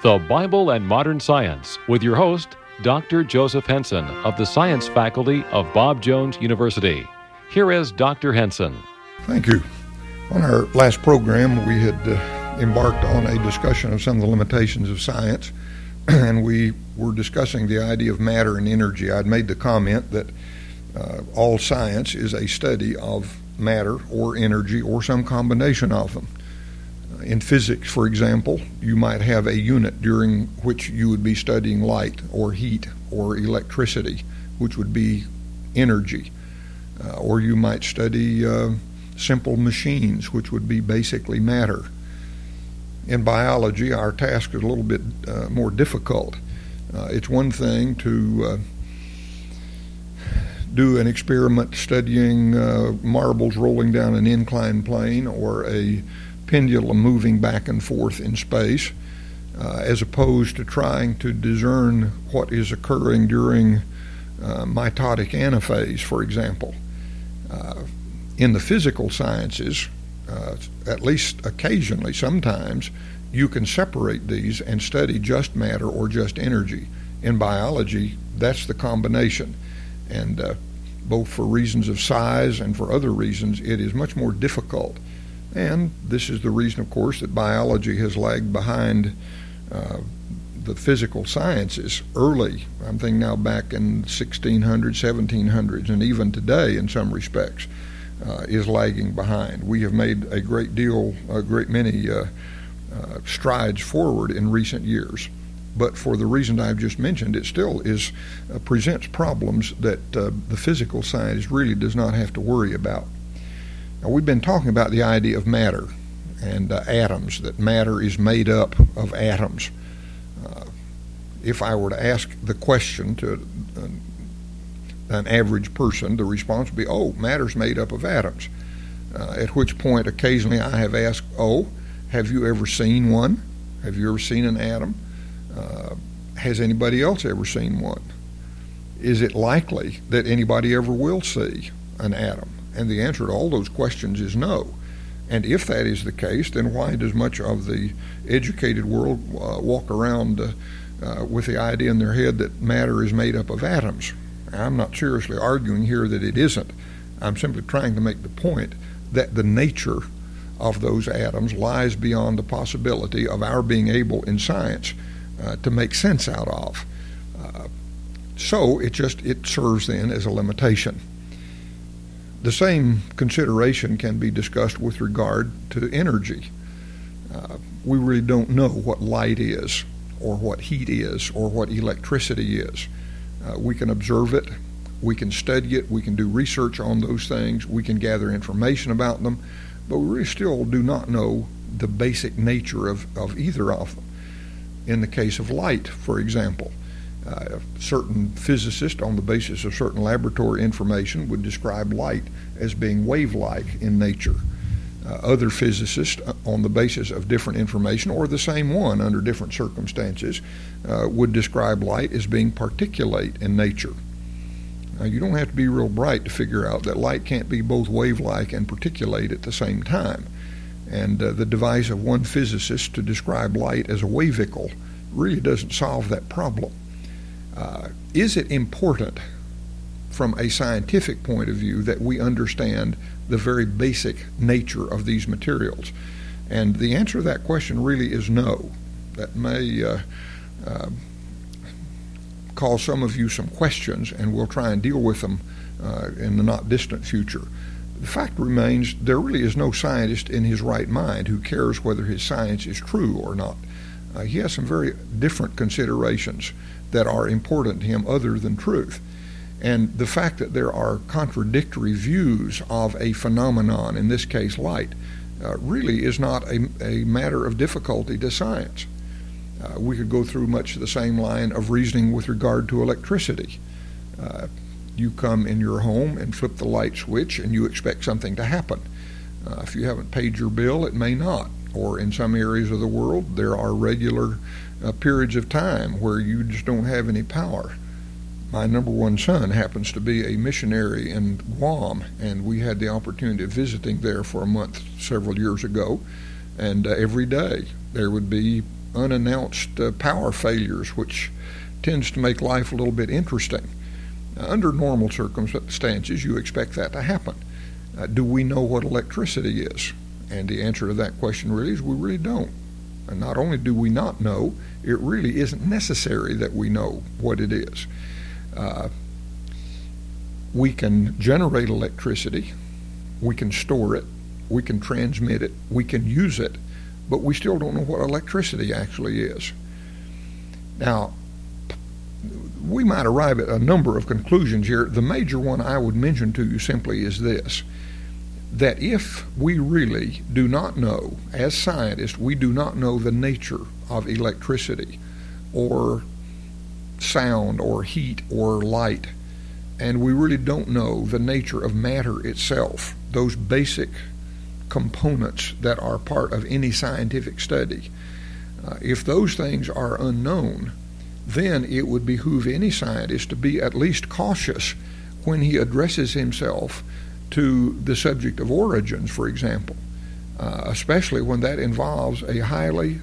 The Bible and Modern Science with your host, Dr. Joseph Henson of the Science Faculty of Bob Jones University. Here is Dr. Henson. Thank you. On our last program, we had embarked on a discussion of some of the limitations of science, and we were discussing the idea of matter and energy. I'd made the comment that all science is a study of matter or energy or some combination of them. In physics, for example, you might have a unit during which you would be studying light or heat or electricity, which would be energy. Or you might study simple machines, which would be basically matter. In biology, our task is a little bit more difficult. It's one thing to do an experiment studying marbles rolling down an inclined plane or a pendulum moving back and forth in space, as opposed to trying to discern what is occurring during mitotic anaphase, for example. In the physical sciences, at least occasionally, sometimes, you can separate these and study just matter or just energy. In biology, that's the combination. And both for reasons of size and for other reasons, it is much more difficult. And this is the reason, of course, that biology has lagged behind the physical sciences early. I'm thinking now back in 1600s, 1700s, and even today in some respects is lagging behind. We have made a great many strides forward in recent years. But for the reasons I've just mentioned, it still presents problems that the physical science really does not have to worry about. Now, we've been talking about the idea of matter and atoms, that matter is made up of atoms. If I were to ask the question to an average person, the response would be, oh, matter's made up of atoms. At which point, occasionally I have asked, oh, have you ever seen one? Have you ever seen an atom? Has anybody else ever seen one? Is it likely that anybody ever will see an atom? And the answer to all those questions is no. And if that is the case, then why does much of the educated world walk around with the idea in their head that matter is made up of atoms? I'm not seriously arguing here that it isn't. I'm simply trying to make the point that the nature of those atoms lies beyond the possibility of our being able in science to make sense out of. So it serves then as a limitation. The same consideration can be discussed with regard to energy. We really don't know what light is, or what heat is, or what electricity is. We can observe it, we can study it, we can do research on those things, we can gather information about them, but we really still do not know the basic nature of either of them. In the case of light, for example, certain physicists, on the basis of certain laboratory information, would describe light as being wave-like in nature. Other physicists, on the basis of different information, or the same one under different circumstances, would describe light as being particulate in nature. Now, you don't have to be real bright to figure out that light can't be both wave-like and particulate at the same time. And the device of one physicist to describe light as a wavicle really doesn't solve that problem. Is it important from a scientific point of view that we understand the very basic nature of these materials? And the answer to that question really is no. That may cause some of you some questions, and we'll try and deal with them in the not distant future. The fact remains, there really is no scientist in his right mind who cares whether his science is true or not. He has some very different considerations that are important to him other than truth. And the fact that there are contradictory views of a phenomenon, in this case light, really is not a matter of difficulty to science. We could go through much the same line of reasoning with regard to electricity. You come in your home and flip the light switch and you expect something to happen. If you haven't paid your bill, it may not. Or in some areas of the world, there are regular periods of time where you just don't have any power. My number one son happens to be a missionary in Guam, and we had the opportunity of visiting there for a month several years ago. And every day there would be unannounced power failures, which tends to make life a little bit interesting. Under normal circumstances, you expect that to happen. Do we know what electricity is? And the answer to that question really is we really don't. And not only do we not know, it really isn't necessary that we know what it is. We can generate electricity, we can store it, we can transmit it, we can use it, but we still don't know what electricity actually is. Now, we might arrive at a number of conclusions here. The major one I would mention to you simply is this, that if we really do not know, as scientists, we do not know the nature of electricity or sound or heat or light, and we really don't know the nature of matter itself, those basic components that are part of any scientific study, if those things are unknown, then it would behoove any scientist to be at least cautious when he addresses himself to the subject of origins, for example, especially when that involves a highly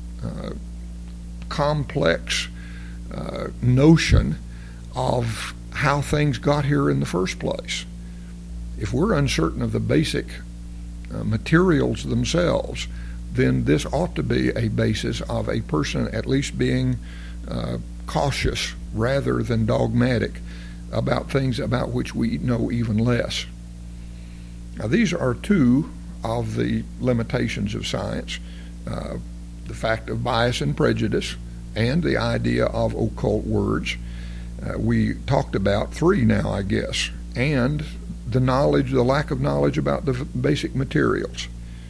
complex notion of how things got here in the first place. If we're uncertain of the basic materials themselves, then this ought to be a basis of a person at least being cautious rather than dogmatic about things about which we know even less. Now, these are two of the limitations of science, the fact of bias and prejudice and the idea of occult words. We talked about three now, I guess, and the lack of knowledge about the basic materials.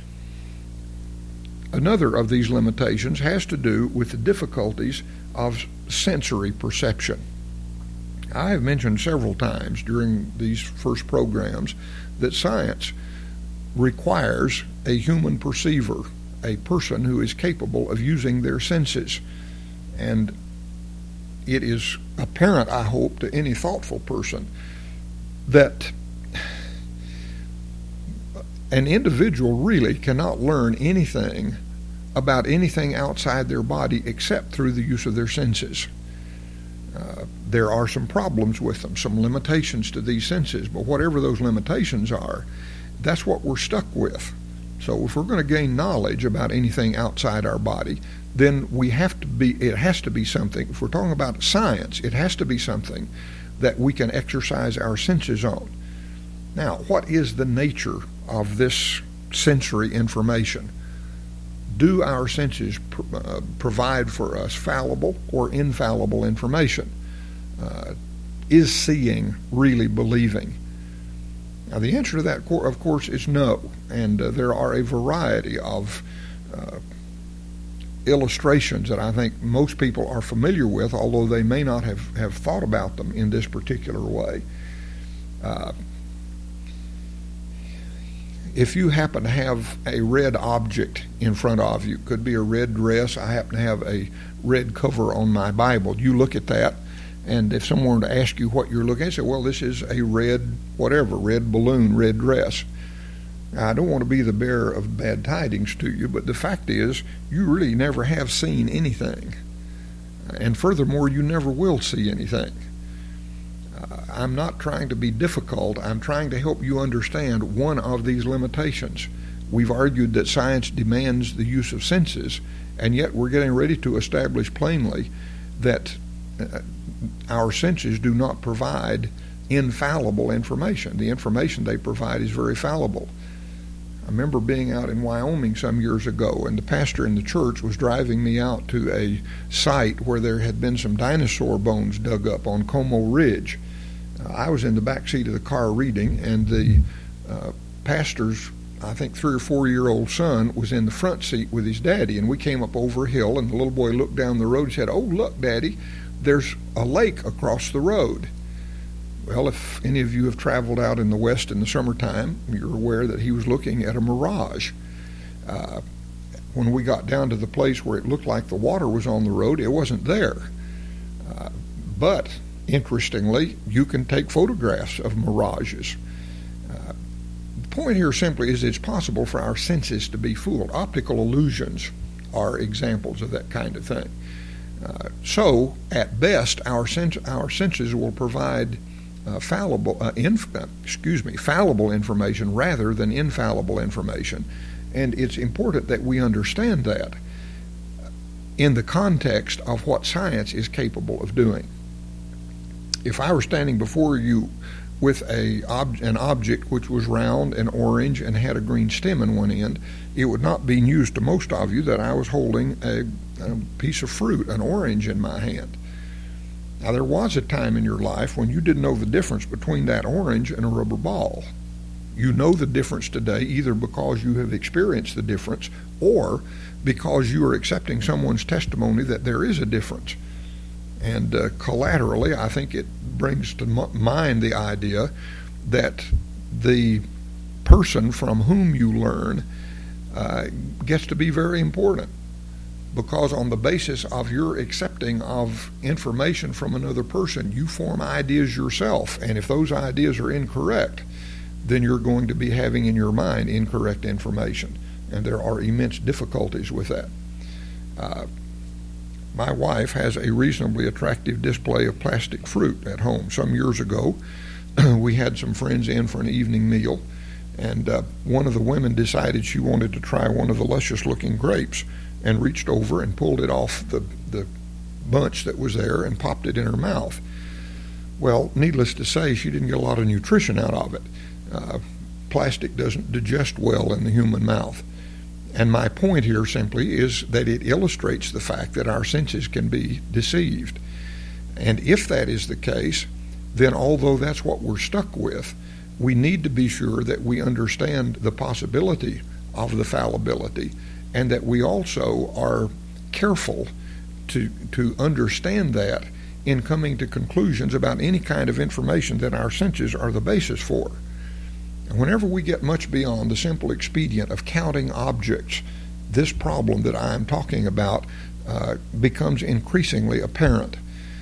Another of these limitations has to do with the difficulties of sensory perception. I have mentioned several times during these first programs that science requires a human perceiver, a person who is capable of using their senses. And it is apparent, I hope, to any thoughtful person that an individual really cannot learn anything about anything outside their body except through the use of their senses. There are some problems with them, some limitations to these senses, but whatever those limitations are, that's what we're stuck with. So if we're going to gain knowledge about anything outside our body, then it has to be something, if we're talking about science, it has to be something that we can exercise our senses on. Now, what is the nature of this sensory information? Do our senses provide for us fallible or infallible information? Is seeing really believing? Now, the answer to that, of course, is no. And there are a variety of illustrations that I think most people are familiar with, although they may not have thought about them in this particular way. If you happen to have a red object in front of you, could be a red dress, I happen to have a red cover on my Bible, you look at that, and if someone were to ask you what you're looking at, say, well, this is a red whatever, red balloon, red dress. Now, I don't want to be the bearer of bad tidings to you, but the fact is you really never have seen anything. And furthermore, you never will see anything. I'm not trying to be difficult. I'm trying to help you understand one of these limitations. We've argued that science demands the use of senses, and yet we're getting ready to establish plainly that our senses do not provide infallible information. The information they provide is very fallible. I remember being out in Wyoming some years ago, and the pastor in the church was driving me out to a site where there had been some dinosaur bones dug up on Como Ridge. I was in the back seat of the car reading, and the pastor's, I think, 3 or 4-year-old son was in the front seat with his daddy, and we came up over a hill, and the little boy looked down the road and said, "Oh, look, Daddy, there's a lake across the road." Well, if any of you have traveled out in the West in the summertime, you're aware that he was looking at a mirage. When we got down to the place where it looked like the water was on the road, it wasn't there. But interestingly, you can take photographs of mirages. The point here simply is it's possible for our senses to be fooled. Optical illusions are examples of that kind of thing. So, at best, our senses will provide fallible information rather than infallible information, and it's important that we understand that in the context of what science is capable of doing. If I were standing before you with an object which was round and orange and had a green stem in one end, it would not be news to most of you that I was holding a piece of fruit, an orange, in my hand. Now, there was a time in your life when you didn't know the difference between that orange and a rubber ball. You know the difference today either because you have experienced the difference or because you are accepting someone's testimony that there is a difference. And collaterally, I think it brings to mind the idea that the person from whom you learn gets to be very important, because on the basis of your accepting of information from another person, you form ideas yourself, and if those ideas are incorrect, then you're going to be having in your mind incorrect information, and there are immense difficulties with that. My wife has a reasonably attractive display of plastic fruit at home. Some years ago, we had some friends in for an evening meal, and one of the women decided she wanted to try one of the luscious-looking grapes and reached over and pulled it off the bunch that was there and popped it in her mouth. Well, needless to say, she didn't get a lot of nutrition out of it. Plastic doesn't digest well in the human mouth. And my point here simply is that it illustrates the fact that our senses can be deceived. And if that is the case, then although that's what we're stuck with, we need to be sure that we understand the possibility of the fallibility, and that we also are careful to understand that in coming to conclusions about any kind of information that our senses are the basis for. And whenever we get much beyond the simple expedient of counting objects, this problem that I am talking about becomes increasingly apparent.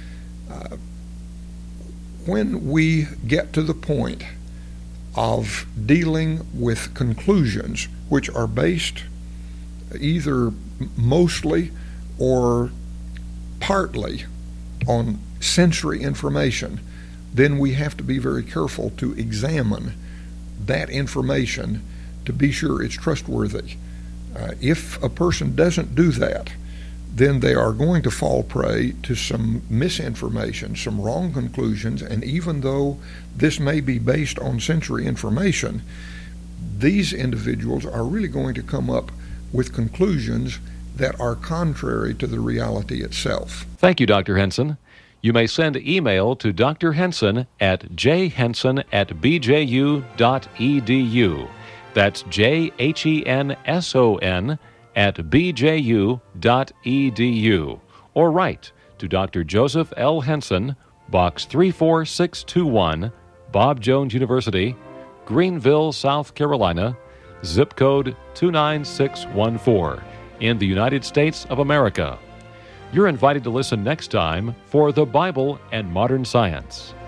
When we get to the point of dealing with conclusions which are based either mostly or partly on sensory information, then we have to be very careful to examine that information to be sure it's trustworthy. If a person doesn't do that, then they are going to fall prey to some misinformation, some wrong conclusions, and even though this may be based on sensory information, these individuals are really going to come up with conclusions that are contrary to the reality itself. Thank you, Dr. Henson. You may send email to Dr. Henson at jhenson@bju.edu. That's jhenson@bju.edu. Or write to Dr. Joseph L. Henson, Box 34621, Bob Jones University, Greenville, South Carolina, zip code 29614, in the United States of America. You're invited to listen next time for The Bible and Modern Science.